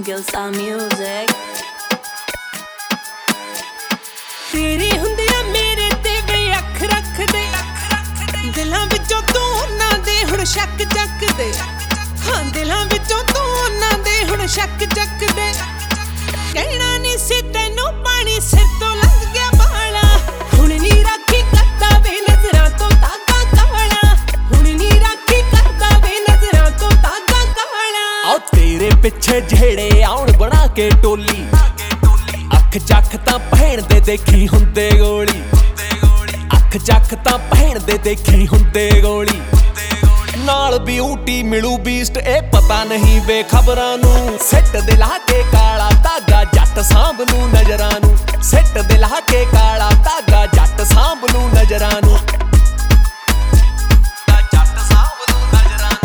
Gilsa Music तेरे हुंदिया मेरे ते वे अख रख दे दिलां विचों तू उन्हां दे हुण शक चक दे हां दिलां विचों तू उन्हां दे हुण शक चक दे कहना नहीं सी तैनूं पानी सिर तो लंघ गया बाला हुण नी राखी करदा वे नजरां तो तागा काला हुण नी राखी करदा वे नजरां तो तागा काला आओ तेरे पिछे जेड़े आउण बना के टोली अख चख तां भैण दे देखी हुंदे गोली अख चख तां भैण दे देखी हुंदे गोली नाल ब्यूटी मिलू बीस्ट ए पता नहीं वे खबरां नूं सिट दे ला के काला धागा जट सांभ लूं नजरां नूं सिट दे ला के काला धागा जट सांभ लूं नजरां नूं जट सांभ लूं नजरां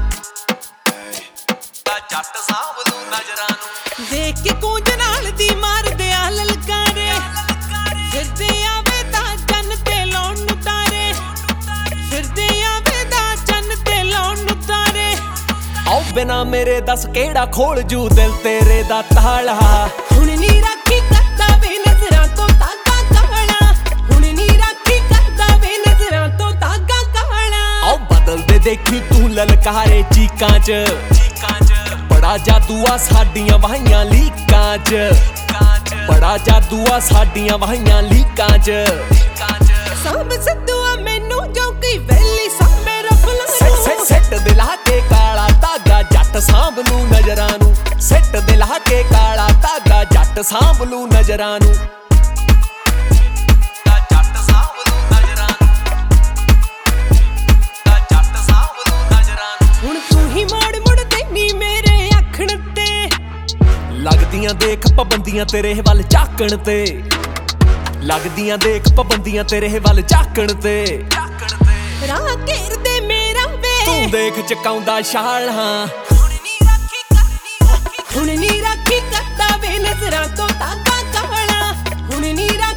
नूं जट सांभ लूं नजरां नूं देख के कूंज नाल दी मार दे आ ललकारे फिरदे आवे दा चन्न ते लौण नूं तारे फिरदे आवे दा चन्न ते लौण नूं तारे आओ बिना मेरे दस केड़ा खोल जू दिल तेरे दा ताला हुण नी राखी करदा वे नजरां तो तागा काला हुण नी राखी करदा वे नजरां तो तागा काला आओ बदल दे देखी तू ललकारे चीकां च बड़ा जादू आ साडियां वाहियां लीकां च बड़ा जादू आ साडियां वाहियां लीकां च सब सदुआ मैनू जो कोई वेली सामे रफल सिट दे ला के काला धागा जट सांभ लूं नजरां नूं सिट दे ला के काला धागा जट सांभ लूं नजरां नूं जट सांभ लूं नजरां नूं जट सांभ लूं नजरां नूं हुण तू ही मोड़ मुड़ देनी मेरे आखण ते लगदियां देख पाबंदियां तेरे वल झाकण ते लगदियां देख पाबंदियां तेरे वल झाकण ते राह घेर दे मेरा वे तू देख चकाउंदा छालां हुण नी राखी करदा वे नजरां तो तागा काला हुण नी